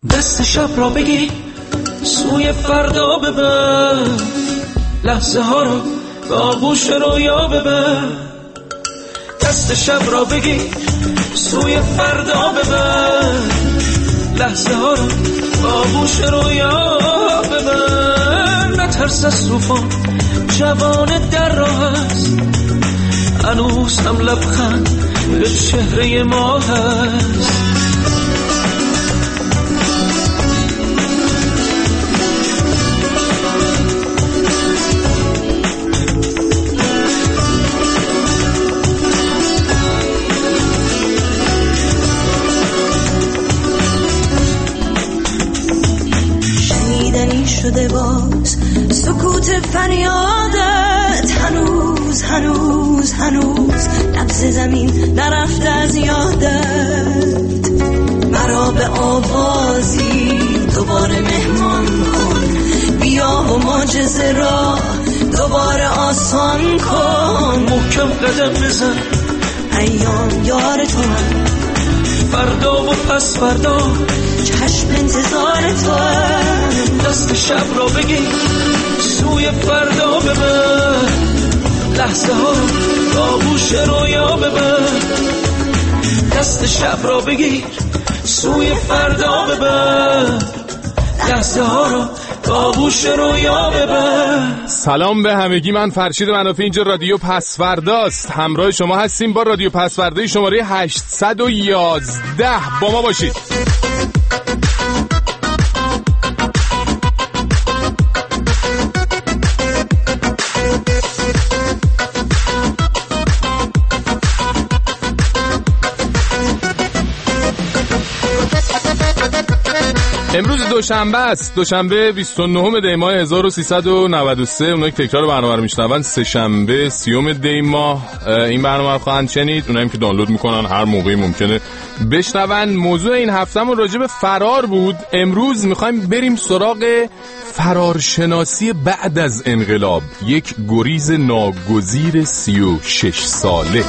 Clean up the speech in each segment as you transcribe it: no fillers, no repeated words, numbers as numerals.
دست شب را بگی سوی فردا ببر، لحظه ها رو به آغوش رویا ببر. دست شب را بگی سوی فردا ببر، لحظه ها رو به آغوش رویا ببر. نترس از طوفان، جوان در راه است، هنوز هم لبخند به چهره ما هست. شده باز سکوت فریادت، هنوز هنوز هنوز نبض زمین نرفته از یادت. مرا به آوازی دوباره مهمان کن، بیا و معجزه را دوباره آسان کن. محکم قدم بزن، ایام یار تو هم، فردا و پس فردا چشم انتظار تو هم. دست شب را بگی سوی فردا ببر، لحظه ها رو به آغوش رویا ببر. دست شب را بگیر سوی فردا ببر، لحظه ها رو به آغوش رویا ببر. سلام به همگی، من فرشید منافی، اینجا رادیو پسورداست. همراه شما هستیم با رادیو پسوردای شماره 811. با ما باشید. امروز دوشنبه است، دوشنبه 29 دی ماه 1393. اونایی که تکرار برنامه رو میشنون سه شنبه 30 دی ماه این برنامه رو خواهند شنید. اونایی که دانلود میکنن هر موقعی ممکنه بشنون. موضوع این هفتهمون راجع به فرار بود. امروز میخوایم بریم سراغ فرارشناسی بعد از انقلاب، یک گریز ناگزیر 36 ساله.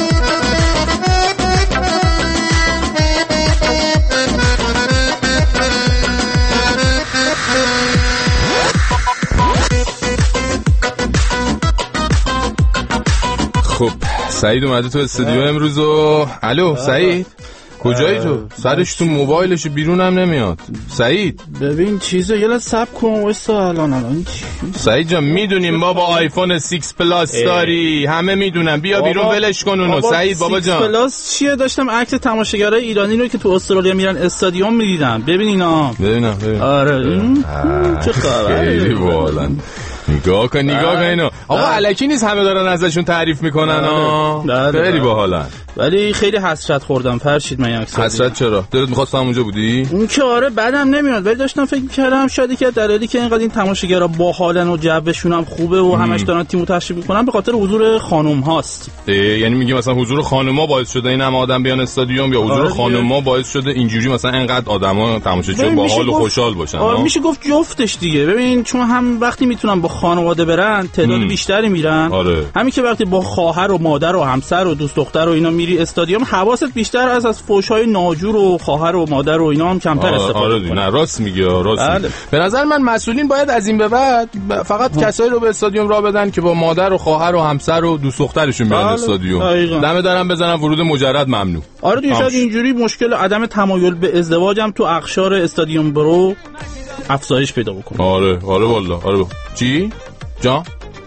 خب سعید اومده تو استودیو امروز و الو سعید کجایی تو؟ سرش تو موبایلش بیرون هم نمیاد. سعید ببین چیزو یه لحظه صبر کن واسه الان سعید جان میدونیم بابا آیفون 6 پلاس داری، همه میدونن، بیا بیرون ولش کن اونو. سعید بابا جان 6 پلاس چیه؟ داشتم عکس تماشاگرای ایرانی رو که تو استرالیا میرن استادیوم میدیدم. ببین اینا ببینم آره چه خبره؟ خیلی بالا. نگاه کن اینو. آقا الکی نیست همه دارن ازشون تعریف میکنن ها. خیلی باحالن. ولی خیلی حسرت خوردم فرشید. من عکس حسرت چرا؟ دلت می‌خواست اونجا بودی؟ اون که آره بعدم نمیاد، ولی داشتم فکر می‌کردم شاید که دلیلی که اینقدر این تماشاگرها باحالن و جوشون هم خوبه و همش دارن تیمو تشریف می‌کنن به خاطر حضور خانم هاست. یعنی میگی مثلا حضور خانم‌ها باعث شده این همه آدم بیان استادیوم، یا حضور خانم‌ها باعث شده اینجوری مثلا اینقدر آدما تماشاچی باحال و خوشحال باشن؟ آره میشه گفت جفتش دیگه. ببین چون هم وقتی میتونن با خانواده برن تعداد بیشتری میرن. آره. همین که وقتی با خواهر و مادر و همسر و دوست دختر و اینا میری استادیوم، حواست بیشتر از فحش‌های ناجور و خواهر و مادر و اینا هم کمتر استفاده کنه. نه راست میگی، راست میگی. به نظر من مسئولین باید از این به بعد فقط کسایی رو به استادیوم راه بدن که با مادر و خواهر و همسر و دوست دخترشون بیان استادیوم. دم درم بزنن ورود مجرد ممنوع. آره دیگه شاید اینجوری مشکل عدم تمایل به ازدواج هم تو اقشار استادیوم برو افزایش پیدا بکنه. آره والله. آره چی؟ جان؟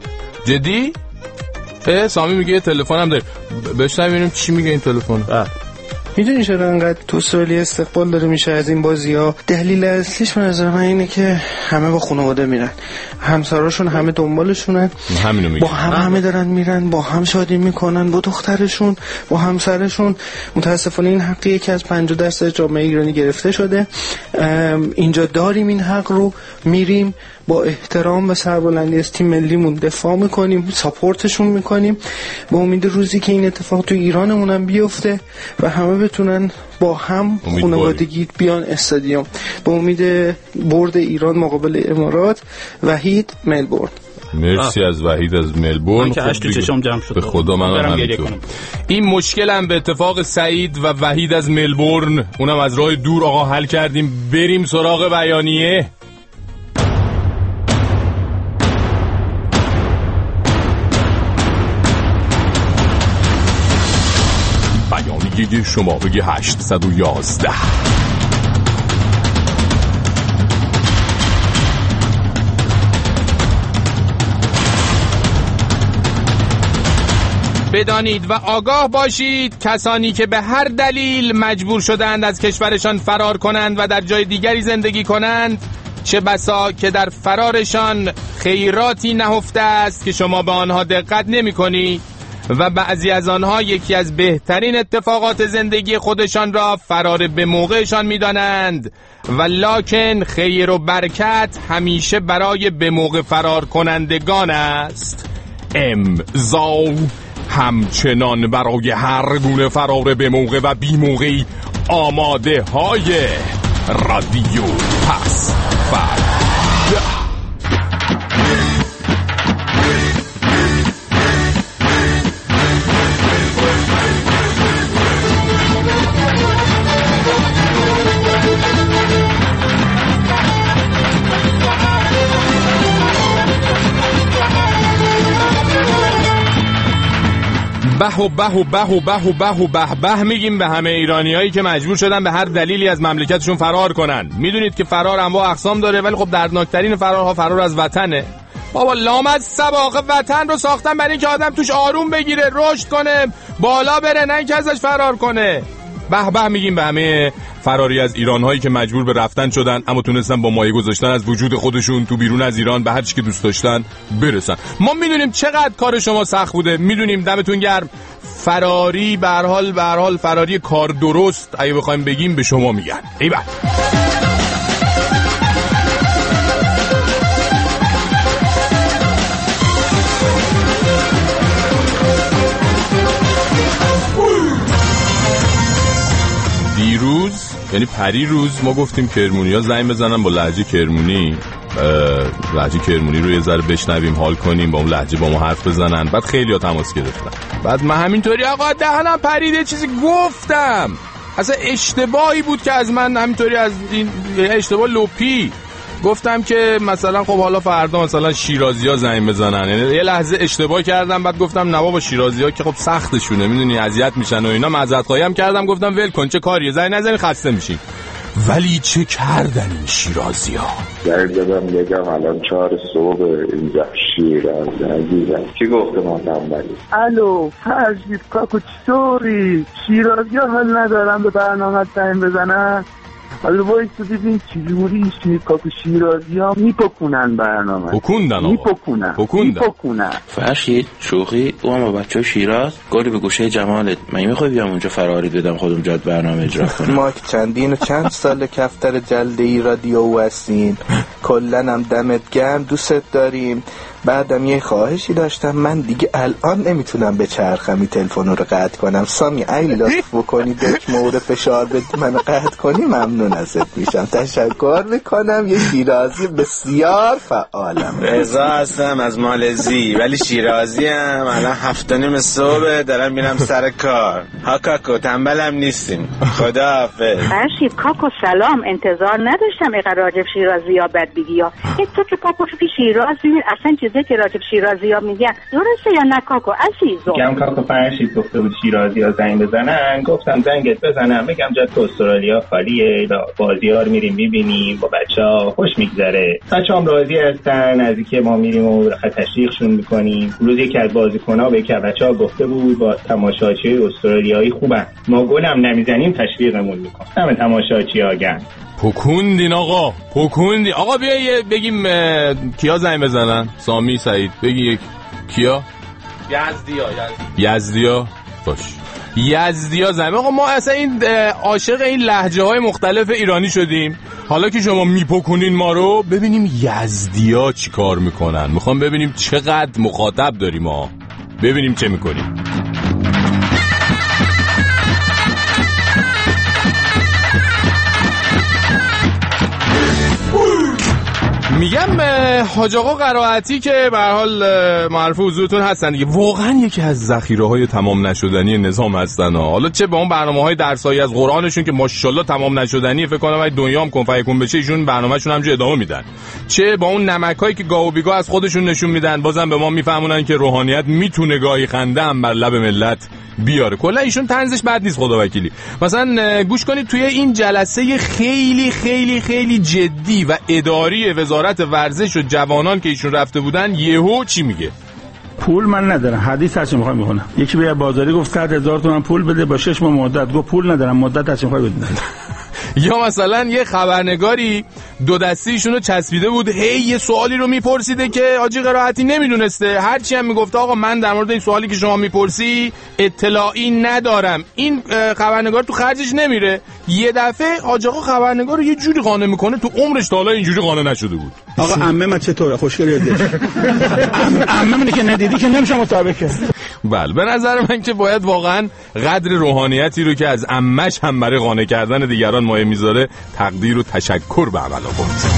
جدی؟ سامی میگه تلفنم داره. بشنویم چی میگه این تلفن. میدونی چرا انقدر تو استرالیا استقبال داره میشه از این بازی‌ها؟ دلیل اصلیش به نظر من اینه که همه با خانواده میرن، همسراشون همه دنبالشونن، با همه دارن میرن، با هم شادی میکنن، با دخترشون، با همسرشون. متاسفانه این حقیه که از 50% جامعه ایرانی گرفته شده. اینجا داریم این حق رو، میریم با احترام و سربلندی از تیم ملیمون دفاع میکنیم، ساپورتشون میکنیم، با امید روزی که این اتفاق تو ایرانمون هم بیفته و همه بتونن با هم خانوادگی بیان استادیوم، با امید برد ایران مقابل امارات. وحید ملبورن. مرسی از وحید از ملبورن. که اشک چشم جمع شد. به خدا من همینطور. این مشکلم به اتفاق سعید و وحید از ملبورن، اونم از راه دور آقا حل کردیم. بریم سراغ بیانیه. بیانیه شماره 811. بدانید و آگاه باشید کسانی که به هر دلیل مجبور شدند از کشورشان فرار کنند و در جای دیگری زندگی کنند، چه بسا که در فرارشان خیراتی نهفته است که شما به آنها دقت نمی کنید و بعضی از آنها یکی از بهترین اتفاقات زندگی خودشان را فرار به موقعشان می دانند، ولکن خیر و برکت همیشه برای به موقع فرار کنندگان است. امضا همچنان برای هر گونه فرار به موقع و بی موقعی آماده های رادیو پس فردا. به میگیم به همه ایرانیایی که مجبور شدن به هر دلیلی از مملکتشون فرار کنن. میدونید که فرار انواع اقسام داره، ولی خب دردناکترین فرارها فرار از وطنه. بابا لامد سباق وطن رو ساختن برای اینکه آدم توش آروم بگیره، رشد کنه، بالا بره، نه اینکه ازش فرار کنه. به میگیم به همه فراری از ایران‌هایی که مجبور به رفتن شدن اما تونستن با مایه گذاشتن از وجود خودشون تو بیرون از ایران به هر چی که دوست داشتن برسن. ما میدونیم چقدر کار شما سخت بوده، میدونیم، دمتون گرم. فراری به هر حال فراری کار درست اگه بخوایم بگیم به شما میگن. ایول. دیروز یعنی پری روز ما گفتیم کرمونی‌ها زنگ بزنن با لهجه کرمونی، لهجه کرمونی رو یه ذره بشنویم، حال کنیم، با اون لهجه با ما حرف بزنن. بعد خیلی‌ها تماس گرفتن. بعد من همینطوری آقا دهنم پریده چیزی گفتم، اصلا اشتباهی بود که از من همینطوری از این اشتباه لپی گفتم که مثلا خب حالا فردا مثلا شیرازی‌ها زنگ بزنن. یعنی یه لحظه اشتباه کردم، بعد گفتم نه بابا شیرازی‌ها که خب سختشونه، میدونی اذیت میشن و اینا. معذرت خواهی هم کردم، گفتم ول کن چه کاریه، زنگ نزنی خسته میشین. ولی چه کردن این شیرازی‌ها؟ زنگ زدم بگم الان 4 صبح اینجا شیراز عزیزم. کی گفته ما تنبلی؟ الو فرشید کاکو چطوری؟ شیرازی‌ها حال ندارم به برنامه زنگ بزنن. حالا باید تو ببین چجوری کاکو شیرازی‌ها میپکنن برنامه. میپکنن. فرشید شوخی او هم با بچه شیراز گلی به گوشه جمالت. من میخوای بیام اونجا فراری بدم خودم جاد برنامه اجرا کنم. ما که چندین و چند سال کفتر جلده‌ای رادیو هستیم، کلن هم دمت گرم، دوست داریم. بعدم یه خواهشی داشتم، من دیگه الان نمیتونم به چرخم این تلفن رو قطع کنم. سامی اگه لطف بکنی دک مورد فشار بدی منو قطع کنی ممنون ازت میشم. تشکر میکنم. یه شیرازی بسیار فعالم. رضا هستم از مالزی، ولی شیرازی هم. الان 7:30 صبح دارم میرم سر کار. ها کاکو تنبلم نیستیم. خداحافظ. فرشید کاکو سلام، انتظار نداشتم اینقدر راجب شیرازی ها بد بگی. تو که کاکو که شیرازی اصلا که راجب شیرازی ها میگن درسته یا نه کاکو عزیزم؟ میگم کاکو فرشید گفته بود شیرازی ها زنگ بزنن، گفتم زنگت بزنم بگم جا تو استرالیا خالیه، بازی ها رو میریم میبینیم، با بچه ها خوش میگذره، بچه هم راضی هستن، نزدیکی ما میریم و تشویقشون میکنیم. روز یکی از بازیکن ها به یک بچه ها گفته بود با تماشاچی استرالیایی خوبن، ما گلم نمیزنیم تشویقمون میکنم. همه تماشاچی ها گن پکوندین آقا، پکوندین آقا. بیا بگیم کیا زنگ بزنن. سامی سعید بگی یک کیا؟ یزدیا باش. یزدیا زنگ. آقا ما اصلا این عاشق این لهجه های مختلف ایرانی شدیم. حالا که شما میپکونین ما رو، ببینیم یزدیا چی کار میکنن. میخوام ببینیم چقدر مخاطب داریم ما، ببینیم چه میکنیم. میگم خانم حاج آقا قرائتی که به هر حال معروف حضورتون هستن دیگه، واقعا یکی از ذخیره‌های تمام نشدنی نظام هستن. حالا چه با اون برنامه‌های درسایی از قرآنشون که ماشاءالله تمام نشدنی، فکر کنم اگه دنیا هم کن فیکون بشه ایشون برنامه‌شون همینجوری ادامه میدن، چه با اون نمکایی که گاه و بیگاه از خودشون نشون میدن، بازم به ما میفهمونن که روحانیت میتونه گاهی خنده هم بر لب ملت بیاره. کلا ایشون طنزش بد نیست خدا وکیلی. مثلا گوش کنید توی این جلسه خیلی خیلی خیلی جدی و اداری وزارت ورزش و جوانان که ایشون رفته بودن، یهو چی میگه؟ پول من ندارم، حدیث هرچی میخوام میکنم. یکی به بازاری گفت 100,000 تومان پول بده با 6 ماه مدت، گفت پول ندارم، مدت هرچی میخوای بده. یا مثلا یه خبرنگاری دو دستیشونو چسبیده بود، هی یه سوالی رو میپرسیده که حاجی قرائتی نمیدونسته، هرچی هم میگفت آقا من در مورد این سوالی که شما میپرسی اطلاعی ندارم، این خبرنگار تو خرجش نمیره. یه دفعه حاج آقا خبرنگار رو یه جوری قانع میکنه تو عمرش تا حالا اینجوری قانع نشده بود. آقا عمه من چطوره؟ خوشگله دیگه. عمه من که ندیدی که نمیشه مطابق کرد. بله به نظر من که باید واقعا قدر روحانیتی رو که از عمش هم برای قانع کردن دیگران مایه میذاره تقدیر و تشکر به عمل آورد.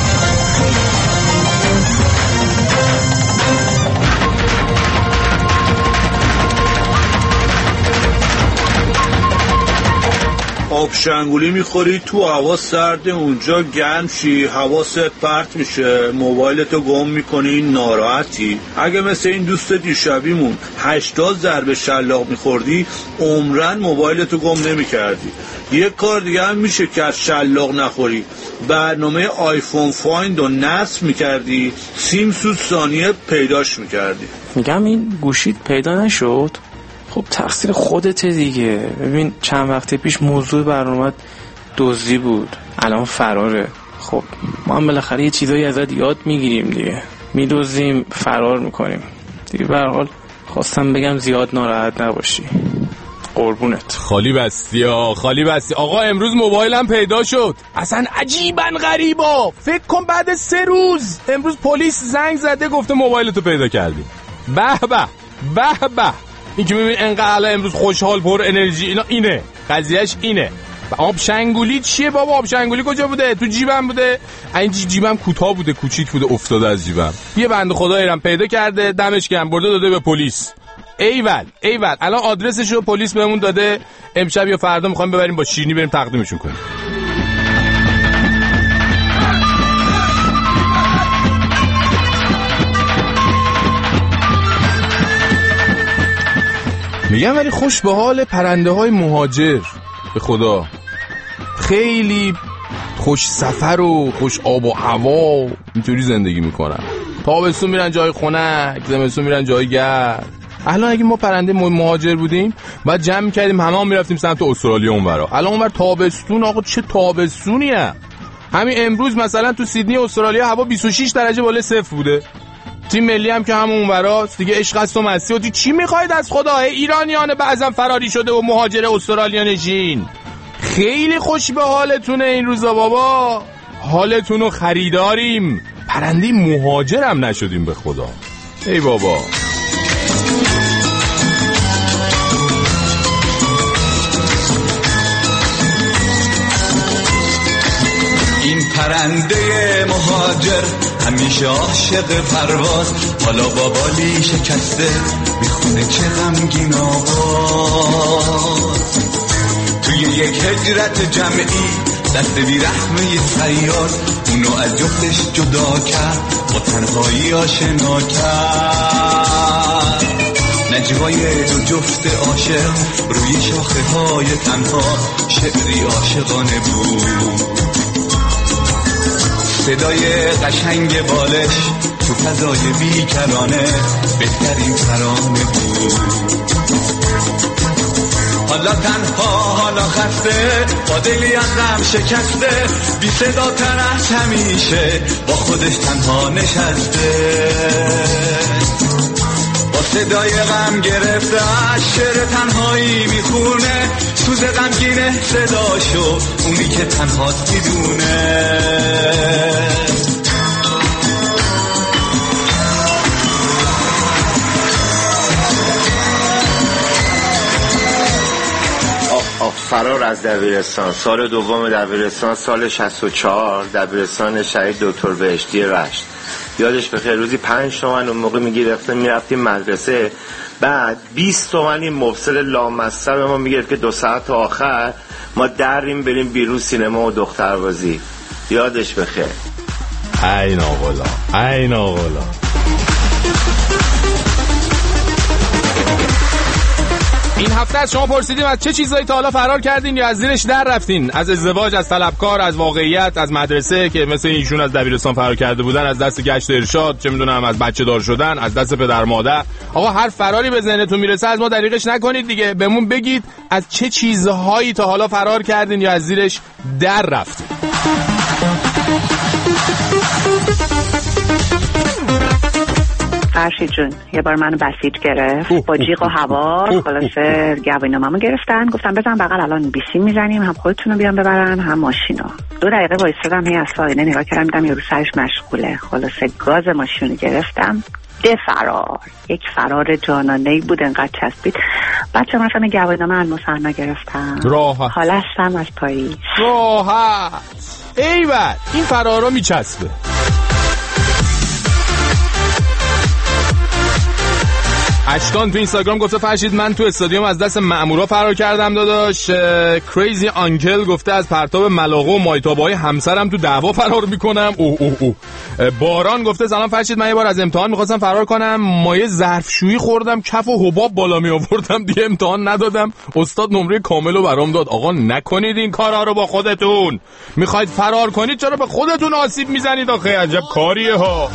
آب شنگولی میخوری تو هوا سرد، اونجا گرم شی حواست پرت میشه، موبایلتو گم میکنی، ناراحتی. اگه مثل این دوست دیشبیمون 80 ضربه شلاق میخوردی عمرن موبایلتو گم نمیکردی. یه کار دیگه هم میشه که از شلاق نخوری، برنامه آیفون فایند رو نصب میکردی، سیم سود ثانیه پیداش میکردی. میگم این گوشیت پیدا نشد، خب تقصیر خودته دیگه. ببین چند وقت پیش موضوع برنامه دزدی بود، الان فراره. خب ما هم بالاخره یه چیزایی ازت یاد میگیریم دیگه، میدوزیم فرار میکنیم دیگه. به هر حال خواستم بگم زیاد ناراحت نباشی، قربونت. خالی بستی خالی بستی. آقا امروز موبایلم پیدا شد، اصلا عجیبا غریبا. فکر کن بعد 3 روز امروز پلیس زنگ زده گفته موبایلتو پیدا کردی. به به به به. این که میبینی انقدر امروز خوشحال پر انرژی، اینا اینه قضیهش اینه. آب شنگولی چیه بابا؟ آب شنگولی کجا بوده؟ تو جیبم بوده. این جیبم کوتاه بوده، کوچیک بوده، افتاده از جیبم. یه بنده خداییرم پیدا کرده، دمش گرم، برده داده به پلیس. ایول ایول. الان آدرسشو پلیس بهمون داده، امشب یا فردا میخوایم ببریم با شیرینی بریم تقدیمشون کنیم. میگم ولی خوش به حال پرنده های مهاجر، به خدا خیلی خوش سفر و خوش آب و هوا، اینطوری زندگی میکنن. تابستون میرن جای خنک، زمستون میرن جای گرم. الان اگه ما پرنده مهاجر بودیم بعد جمع میکردیم همه میرفتیم سمت استرالیا اونورا. الان اونور تابستون، آقا چه تابستونیه. همین امروز مثلا تو سیدنی استرالیا هوا 26 درجه بالای صفر بوده. تیم ملی هم که همون اونوراست دیگه، عشق است و مستی. و چی میخواید از خدا؟ ایرانیان بعضا فراری شده و مهاجر استرالیا نشین، خیلی خوش به حالتونه این روزا بابا، حالتونو خریداریم. پرنده مهاجر هم نشدیم به خدا. ای بابا. این پرنده مهاجر همیشه عاشق پرواز، حالا با بالی شکسته میخونه چه غمگین آواز. توی یک هجرت جمعی دست بی رحمه سیار اونو از جفتش جدا کرد، با تنهایی آشنا کرد. نجوای دو جفت عاشق روی شاخه های تنها شعری عاشقانه بود. صدای قشنگ بالش تو فضای بیکرانه بهترین ترانه بود. حالا تنها، حالا خسته، با دلی از غم شکسته، بی صدا تر از همیشه با خودش تنها نشسته. با صدای غم گرفته از شعر تنهایی میخونه، سوز غمگینه صداشو اونی که تنهاست میدونه. فرار از دبیرستان، سال دوم دبیرستان، سال 64، دبیرستان شهید دکتر بهشتی رشت. یادش بخیر روزی 5 تومن اون موقع میگرفتیم میرفتیم مدرسه، بعد 20 تومن این مفصل لامصب ما میگرفت که 2 ساعت آخر ما دریم بریم بیرون سینما و دختربازی. یادش بخیر. این آقلا این هفته از شما پرسیدیم از چه چیزایی تا حالا فرار کردین یا از زیرش در رفتین؟ از ازدواج، از طلبکار، از واقعیت، از مدرسه که مثل ایشون از دبیرستان فرار کرده بودن، از دست گشت ارشاد، چه میدونم از بچه دار شدن، از دست پدر مادر. آقا هر فراری به ذهنتون میرسه از ما دریغش نکنید دیگه، بهمون بگید از چه چیزهایی تا حالا فرار کردین یا از زیرش در رفتین. فرشید جون یه بار منو بسیج گرفت با جیغ و هوا، خلاصه گواهینامه‌مو گرفتن، گفتم بزن بغل الان بیسیم میزنیم، هم خودتونو بیان ببرن هم ماشینو. 2 دقیقه وایسادم هی از آینه نگاه کردم دیدم یارو سرش مشغوله، خلاصه گاز ماشینو گرفتم فرار. یک فرار جانانه‌ای بود، انقدر چسبید. بچه مثلا گواهینامه المصحف نگرفتم، راحت حالا هستم از پاییز راحت. ایول این فرارا میچسبه. اشکان تو اینستاگرام گفته فرشید من تو استادیوم از دست مأمورا فرار کردم داداش. کریزی آنکل گفته از پرتاب ملاقه و مایتابای همسرم تو دعوا فرار میکنم. باران گفته سلام فرشید من یه بار از امتحان میخواستم فرار کنم، مایه ظرفشویی خوردم، کف و حباب بالا می آوردم، دیگه امتحان ندادم، استاد نمره کامل رو برام داد. آقا نکنید این کارا رو با خودتون. میخواید فرار کنید چرا به خودتون آسیب میزنید؟ آخه عجب کاریه ها.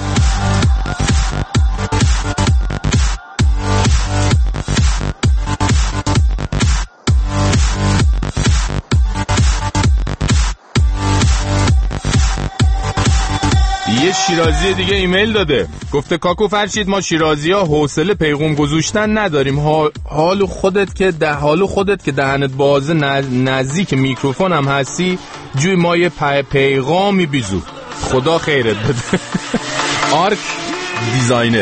یه شیرازی دیگه ایمیل داده گفته کاکو فرشید ما شیرازی ها حوصله پیغام گذاشتن نداریم، حال خودت که دهنت بازه نزدیک میکروفون هم هستی جوی ما یه پیغامی بیزو، خدا خیرت بده. آرک دیزاینر.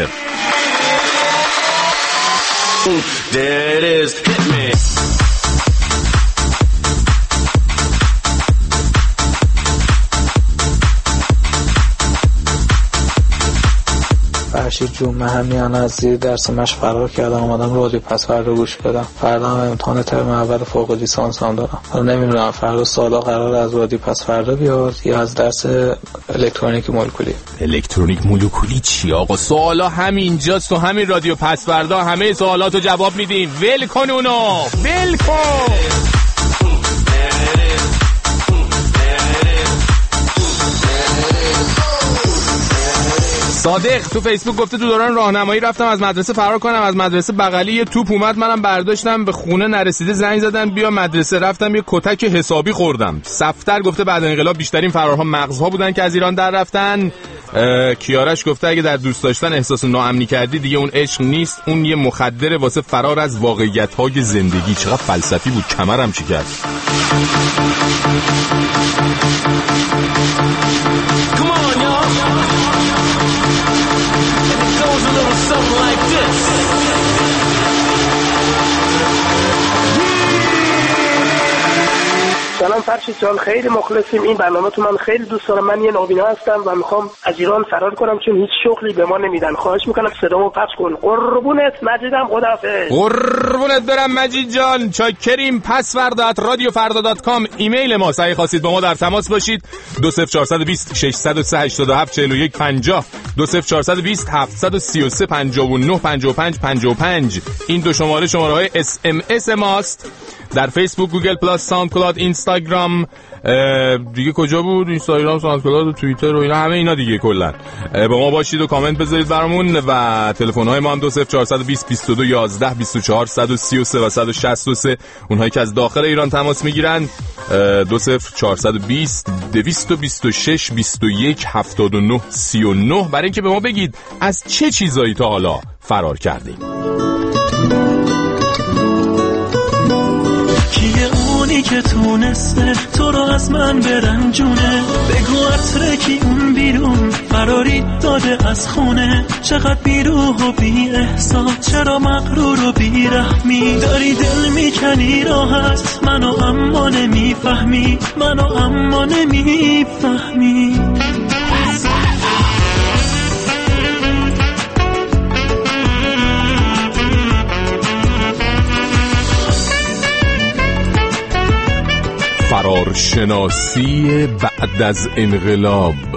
فرشید جون من همین از زیر درس مشق فرار کردم اومدم رادیو پس فردا گوش بدم. فردا هم امتحان ترم اول فوق لیسانس هم دارم. حالا نمیدونم فردا سالا قرار از رادیو پس فردا بیاد یا از درس الکترونیک مولکولی. الکترونیک مولکولی چی آقا؟ سوالا همینجاست، تو همین رادیو پس فردا همه سوالاتو جواب میدیم. ول کن اونو، ول کن. صادق تو فیسبوک گفته تو دوران راهنمایی رفتم از مدرسه فرار کنم، از مدرسه بغلی یه توپ اومد منم برداشتم، به خونه نرسیده زنگ زدن بیا مدرسه، رفتم یه کتک حسابی خوردم. صفتر گفته بعد انقلاب بیشترین فرارها مغزها بودن که از ایران در رفتن. کیارش گفته اگه در دوست داشتن احساس ناامنی کردی دیگه اون عشق نیست، اون یه مخدر واسه فرار از واقعیت‌های زندگی. چقدر فلسفی بود، کمرم چی کرد. Come on, y'all. And it goes a little something like this. سلام فرشید جان، خیلی مخلصیم. این برنامه تو من خیلی دوست دارم. من یه نابینا هستم و میخوام از ایران فرار کنم چون هیچ شغلی به ما نمیدن. خواهش میکنم صدامو پخش کن. قربونت مجیدم، خداحافظ. قربونت برم مجید جان، چاکریم. pasfarda@radiofarda.com ایمیل ما. اگه خواستید با ما در تماس باشید 20420 603 87 41 50 20420 733 59 55 55. این دو شماره‌های SMS ماست. در فیسبوک، گوگل پلاس، ساوند کلاود، اینستاگرام، دیگه کجا بود؟ اینستاگرام، ساوند کلاود و توییتر و اینا، همه اینا دیگه کلا با ما باشید و کامنت بذارید برامون. و تلفن های ما هم 20420 22 11 24 133 و 163. اونهایی که از داخل ایران تماس میگیرن 20420 226 21 79 39 برای اینکه به ما بگید از چه چیزایی تا حالا فرار کردیم. دلی که تونسته تو رو از من برنجونه. بگو عطره کی اون بیرون فراری داده از خونه. چقدر بیروح و بی احساس، چرا مغرور و بی رحمی. داری دل میکنی راحت منو اما نمیفهمی، منو اما نمیفهمی. فرارشناسی بعد از انقلاب.